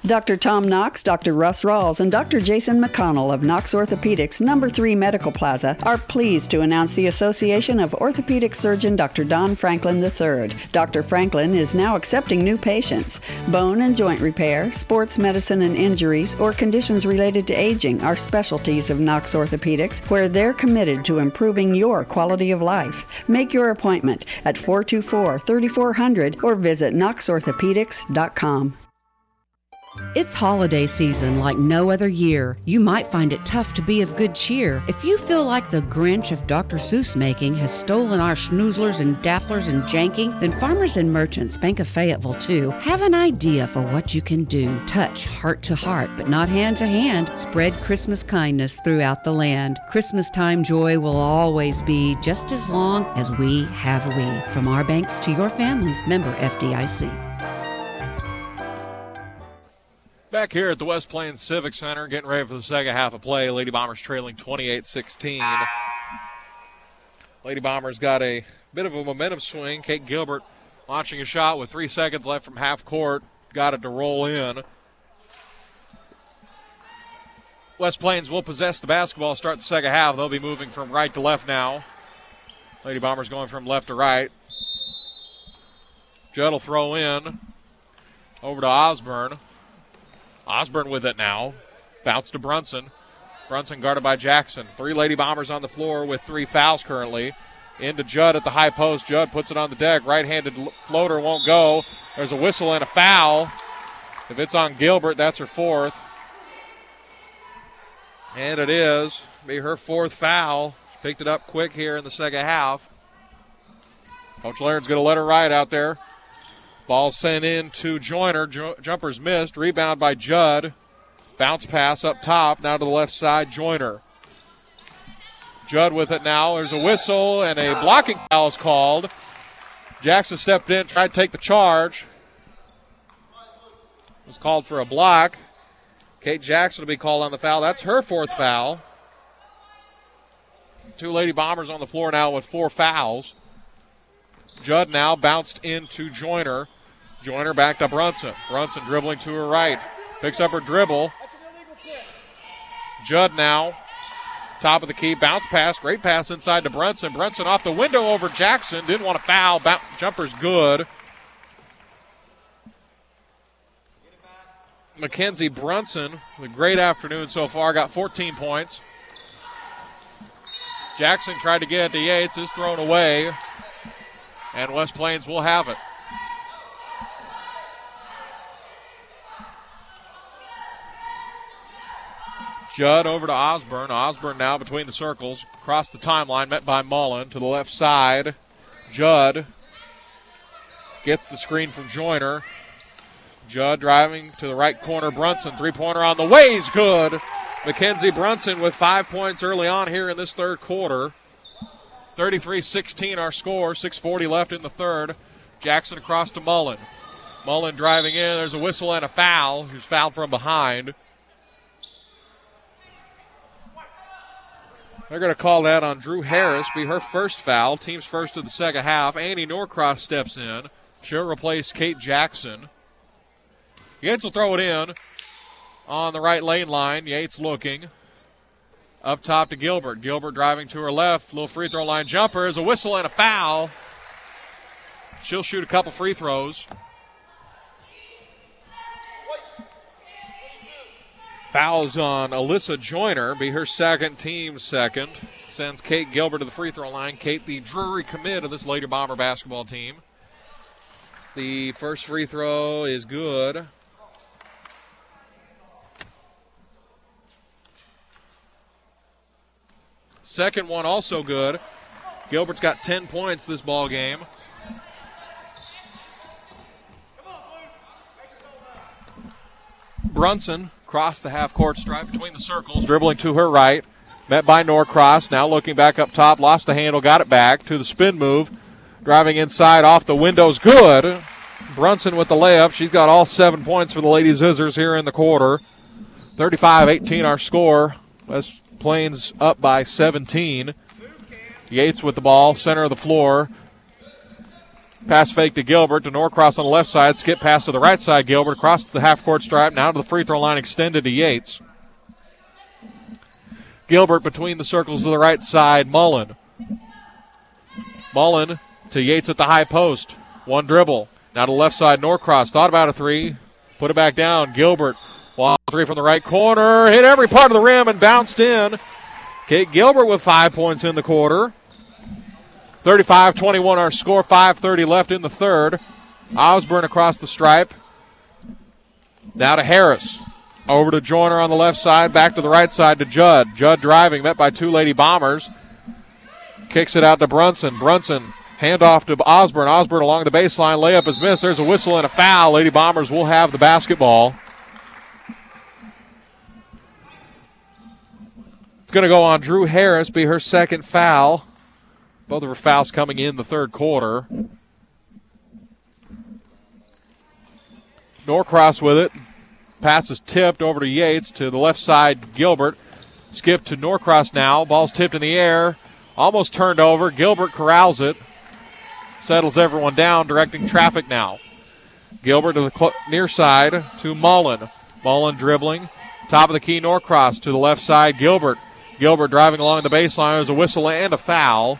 Dr. Tom Knox, Dr. Russ Rawls, and Dr. Jason McConnell of Knox Orthopedics, No. 3 Medical Plaza, are pleased to announce the Association of Orthopedic Surgeon Dr. Don Franklin III. Dr. Franklin is now accepting new patients. Bone and joint repair, sports medicine and injuries, or conditions related to aging are specialties of Knox Orthopedics, where they're committed to improving your quality of life. Make your appointment at 424-3400 or visit knoxorthopedics.com. It's holiday season like no other year. You might find it tough to be of good cheer. If you feel like the Grinch of Dr. Seuss making has stolen our schnoozlers and dafflers and janking, then Farmers and Merchants, Bank of Fayetteville too, have an idea for what you can do. Touch heart to heart, but not hand to hand. Spread Christmas kindness throughout the land. Christmas time joy will always be just as long as we have we. From our banks to your families, member FDIC. Back here at the West Plains Civic Center, getting ready for the second half of play. Lady Bombers trailing 28-16. Lady Bombers got a bit of a momentum swing. Kate Gilbert launching a shot with 3 seconds left from half court. Got it to roll in. West Plains will possess the basketball, start the second half. They'll be moving from right to left now. Lady Bombers going from left to right. Judd will throw in. Over to Osborne. Osborne with it now. Bounce to Brunson. Brunson guarded by Jackson. 3 Lady Bombers on the floor with 3 fouls currently. Into Judd at the high post. Judd puts it on the deck. Right-handed floater won't go. There's a whistle and a foul. If it's on Gilbert, that's her 4th. And it is. Be her 4th foul. She picked it up quick here in the second half. Coach Laird's going to let her ride out there. Ball sent in to Joyner. Jumper's missed. Rebound by Judd. Bounce pass up top. Now to the left side, Joyner. Judd with it now. There's a whistle and a blocking foul is called. Jackson stepped in, tried to take the charge. Was called for a block. Kate Jackson will be called on the foul. That's her 4th foul. 2 Lady Bombers on the floor now with 4 fouls. Judd now bounced into Joyner. Joyner back to Brunson. Brunson dribbling to her right. Picks up her dribble. Judd now. Top of the key. Bounce pass. Great pass inside to Brunson. Brunson off the window over Jackson. Didn't want to foul. Jumper's good. Mackenzie Brunson, with a great afternoon so far, got 14 points. Jackson tried to get it to Yates. Is thrown away. And West Plains will have it. Judd over to Osborne. Osborne now between the circles. Across the timeline, met by Mullen to the left side. Judd gets the screen from Joyner. Judd driving to the right corner. Brunson, 3-pointer on the way. He's good. Mackenzie Brunson with 5 points early on here in this third quarter. 33-16 our score. 6:40 left in the third. Jackson across to Mullen. Mullen driving in. There's a whistle and a foul. Who's fouled from behind. They're going to call that on Drew Harris. Be her first foul. Team's first of the second half. Annie Norcross steps in. She'll replace Kate Jackson. Yates will throw it in on the right lane line. Yates looking. Up top to Gilbert. Gilbert driving to her left. Little free throw line jumper. There's a whistle and a foul. She'll shoot a couple free throws. Fouls on Alyssa Joyner. Be her second, team second. Sends Kate Gilbert to the free throw line. Kate, the Drury commit of this Lady Bomber basketball team. The first free throw is good. Second one also good. Gilbert's got 10 points this ball game. Brunson crossed the half-court stripe between the circles, dribbling to her right. Met by Norcross, now looking back up top, lost the handle, got it back to the spin move. Driving inside, off the windows, good. Brunson with the layup. She's got all 7 points for the Lady Zizzers here in the quarter. 35-18 our score. West Plains up by 17. Yates with the ball, center of the floor. Pass fake to Gilbert to Norcross on the left side. Skip pass to the right side. Gilbert across the half-court stripe. Now to the free throw line, extended to Yates. Gilbert between the circles to the right side. Mullen to Yates at the high post. One dribble. Now to the left side, Norcross. Thought about a three. Put it back down. Gilbert. Wild three from the right corner. Hit every part of the rim and bounced in. Kate Gilbert with 5 points in the quarter. 35-21 our score. 5:30 left in the third. Osborne across the stripe. Now to Harris. Over to Joyner on the left side. Back to the right side to Judd. Judd driving. Met by two Lady Bombers. Kicks it out to Brunson. Brunson handoff to Osborne. Osborne along the baseline. Layup is missed. There's a whistle and a foul. Lady Bombers will have the basketball. It's going to go on Drew Harris, be her second foul. Both of her fouls coming in the third quarter. Norcross with it. Pass is tipped over to Yates to the left side. Gilbert. Skip to Norcross now. Ball's tipped in the air. Almost turned over. Gilbert corrals it. Settles everyone down, directing traffic now. Gilbert to the near side to Mullen. Mullen dribbling. Top of the key, Norcross to the left side. Gilbert. Gilbert driving along the baseline. There's a whistle and a foul.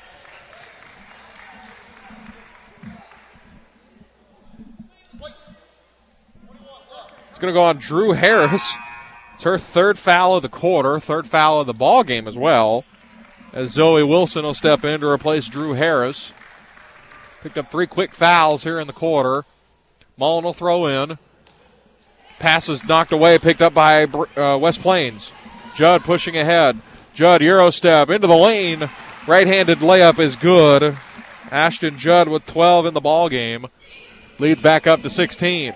It's going to go on Drew Harris. It's her third foul of the quarter, third foul of the ball game as well, as Zoe Wilson will step in to replace Drew Harris. Picked up 3 quick fouls here in the quarter. Mullen will throw in. Pass is knocked away, picked up by West Plains. Judd pushing ahead. Judd, Euro step into the lane. Right-handed layup is good. Ashton Judd with 12 in the ball game. Leads back up to 16.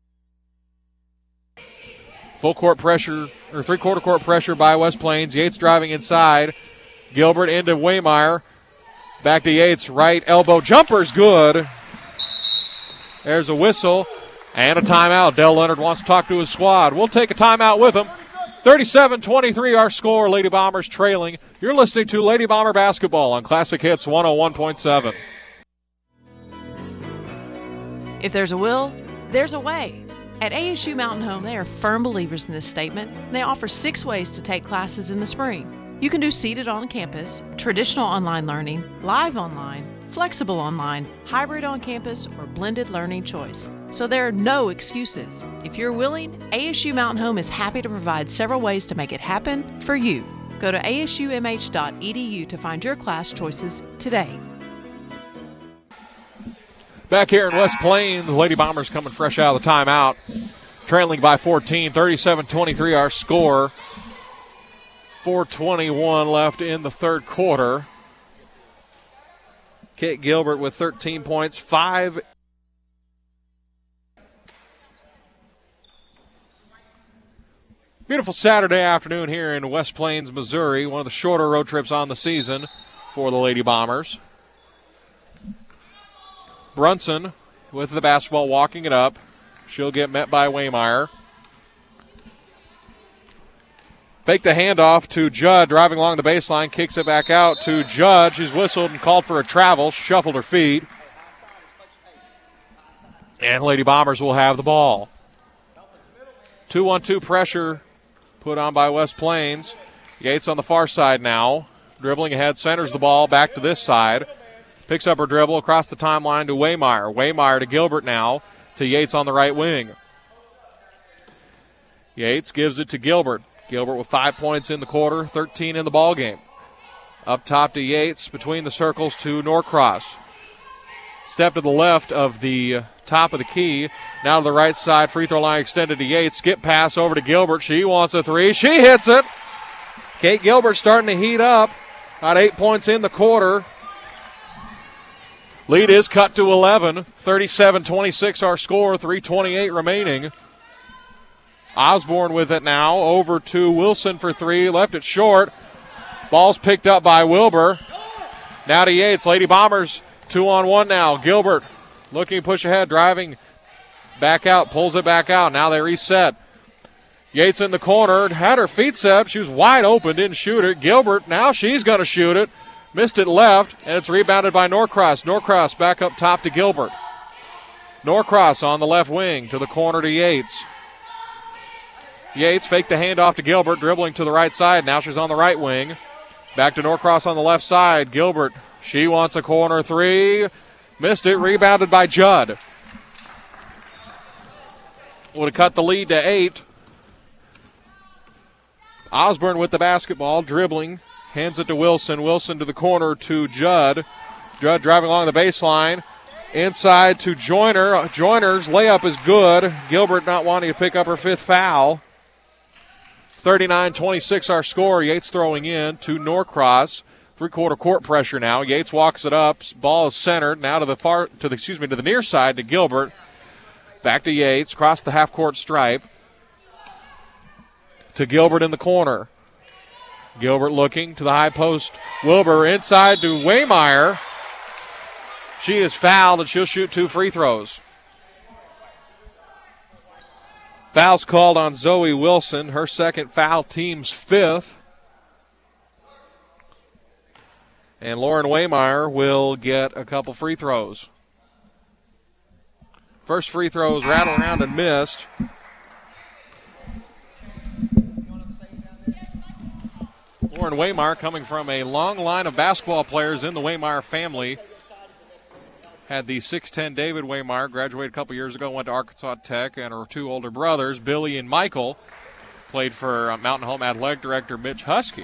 Full court pressure, or three-quarter court pressure by West Plains. Yates driving inside. Gilbert into Waymire. Back to Yates. Right elbow jumper's good. There's a whistle and a timeout. Dell Leonard wants to talk to his squad. We'll take a timeout with him. 37-23 our score. Lady Bombers trailing. You're listening to Lady Bomber Basketball on Classic Hits 101.7. If there's a will, there's a way. At ASU Mountain Home, they are firm believers in this statement. They offer 6 ways to take classes in the spring. You can do seated on campus, traditional online learning, live online, flexible online, hybrid on campus, or blended learning choice. So there are no excuses. If you're willing, ASU Mountain Home is happy to provide several ways to make it happen for you. Go to asumh.edu to find your class choices today. Back here in West Plains, the Lady Bombers coming fresh out of the timeout. Trailing by 14, 37-23 our score. 4:21 left in the third quarter. Kate Gilbert with 13 points, 5. Beautiful Saturday afternoon here in West Plains, Missouri. One of the shorter road trips on the season for the Lady Bombers. Brunson with the basketball, walking it up. She'll get met by Waymire. Fake the handoff to Judd, driving along the baseline, kicks it back out to Judd. She's whistled and called for a travel, shuffled her feet. And Lady Bombers will have the ball. 2-1-2 pressure put on by West Plains. Yates on the far side now. Dribbling ahead, centers the ball back to this side. Picks up her dribble across the timeline to Waymire. Waymire to Gilbert now, to Yates on the right wing. Yates gives it to Gilbert. Gilbert with 5 points in the quarter, 13 in the ball game. Up top to Yates, between the circles to Norcross. Step to the left of the top of the key. Now to the right side, free throw line extended to Yates. Skip pass over to Gilbert. She wants a three. She hits it. Kate Gilbert starting to heat up. Got 8 points in the quarter. Lead is cut to 11. 37-26 our score, 3:28 remaining. Osborne with it now. Over to Wilson for three. Left it short. Ball's picked up by Wilbur. Now to Yates. Lady Bombers 2-on-1 now. Gilbert looking to push ahead, driving back out, pulls it back out. Now they reset. Yates in the corner. Had her feet set. She was wide open, didn't shoot it. Gilbert, now she's going to shoot it. Missed it left, and it's rebounded by Norcross. Norcross back up top to Gilbert. Norcross on the left wing to the corner to Yates. Yates faked the handoff to Gilbert, dribbling to the right side. Now she's on the right wing. Back to Norcross on the left side. Gilbert, she wants a corner three. Missed it, rebounded by Judd. Would have cut the lead to 8. Osborne with the basketball, dribbling, hands it to Wilson. Wilson to the corner to Judd. Judd driving along the baseline. Inside to Joyner. Joyner's layup is good. Gilbert not wanting to pick up her 5th foul. 39-26 our score. Yates throwing in to Norcross. 3-quarter court pressure now. Yates walks it up. Ball is centered now to the near side to Gilbert. Back to Yates. Across the half-court stripe. To Gilbert in the corner. Gilbert looking to the high post. Wilbur inside to Waymeyer. She is fouled, and she'll shoot 2 free throws. Foul's called on Zoe Wilson. Her 2nd foul, team's 5th. And Lauren Waymeyer will get a couple free throws. First free throw is rattled around and missed. Lauren Waymeyer, coming from a long line of basketball players in the Waymeyer family. Had the 6'10 David Waymeyer, graduated a couple years ago, went to Arkansas Tech, and her 2 older brothers, Billy and Michael, played for Mountain Home Athletic Director Mitch Husky.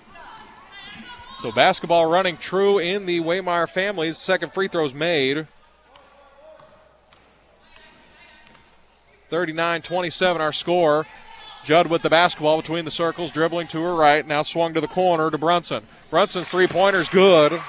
So basketball running true in the Waymeyer family. 2nd free throw's made. 39-27 our score. Judd with the basketball between the circles, dribbling to her right. Now swung to the corner to Brunson. Brunson's 3-pointer's good.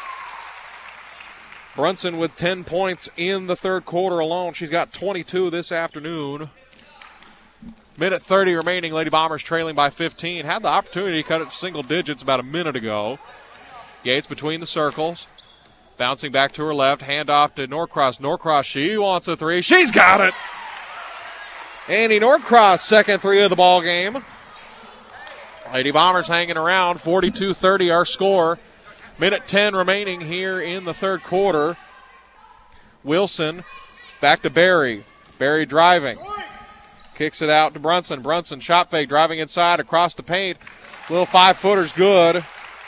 Brunson with 10 points in the 3rd quarter alone. She's got 22 this afternoon. Minute 30 remaining. Lady Bombers trailing by 15. Had the opportunity to cut it to single digits about a minute ago. Yates between the circles. Bouncing back to her left. Handoff to Norcross. Norcross, she wants a 3. She's got it! Annie Norcross, 2nd 3 of the ball game. Lady Bombers hanging around. 42-30 our score. Minute 10 remaining here in the 3rd quarter. Wilson back to Barry. Barry driving. Kicks it out to Brunson. Brunson shot fake, driving inside across the paint. Little 5-footer's good.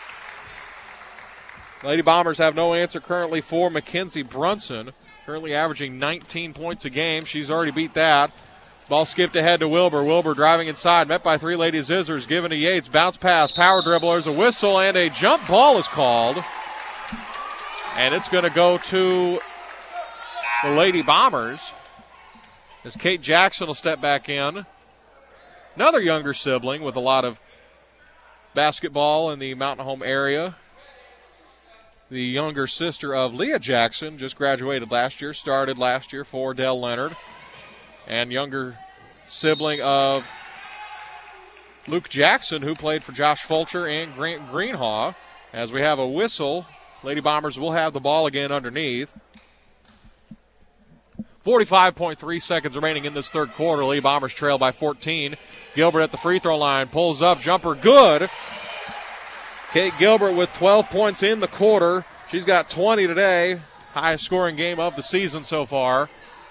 Lady Bombers have no answer currently for Mackenzie Brunson. Currently averaging 19 points a game. She's already beat that. Ball skipped ahead to Wilbur. Wilbur driving inside. Met by 3 Lady Zizzers. Given to Yates. Bounce pass. Power dribblers. A whistle and a jump ball is called. And it's going to go to the Lady Bombers as Kate Jackson will step back in. Another younger sibling with a lot of basketball in the Mountain Home area. The younger sister of Leah Jackson just graduated last year. Started last year for Dell Leonard. And younger sibling of Luke Jackson, who played for Josh Fulcher and Grant Greenhaw. As we have a whistle, Lady Bombers will have the ball again underneath. 45.3 seconds remaining in this 3rd quarter. Lady Bombers trail by 14. Gilbert at the free throw line, pulls up, jumper good. Kate Gilbert with 12 points in the quarter. She's got 20 today. Highest scoring game of the season so far.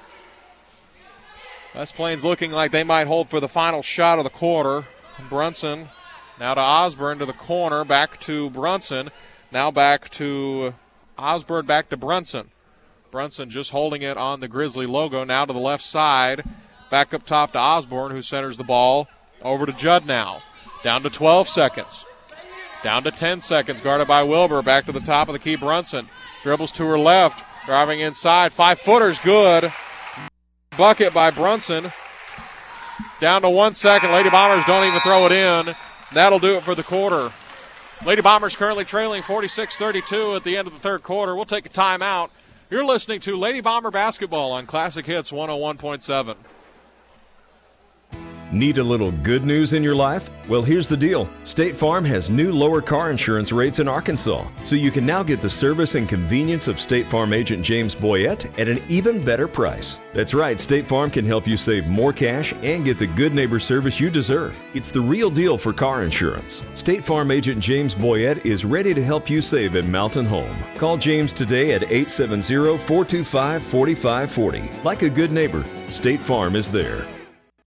West Plains looking like they might hold for the final shot of the quarter. Brunson now to Osborne to the corner, back to Brunson. Now back to Osborne, back to Brunson. Brunson just holding it on the Grizzly logo. Now to the left side. Back up top to Osborne, who centers the ball. Over to Judd now. Down to 12 seconds. Down to 10 seconds. Guarded by Wilbur. Back to the top of the key. Brunson dribbles to her left. Driving inside. 5-footer's good. Bucket by Brunson. Down to 1 second. Lady Bombers don't even throw it in. That'll do it for the quarter. Lady Bombers currently trailing 46-32 at the end of the 3rd quarter. We'll take a timeout. You're listening to Lady Bomber Basketball on Classic Hits 101.7. Need a little good news in your life? Well, here's the deal. State Farm has new lower car insurance rates in Arkansas, so you can now get the service and convenience of State Farm agent James Boyette at an even better price. That's right, State Farm can help you save more cash and get the good neighbor service you deserve. It's the real deal for car insurance. State Farm agent James Boyette is ready to help you save at Mountain Home. Call James today at 870-425-4540. Like a good neighbor, State Farm is there.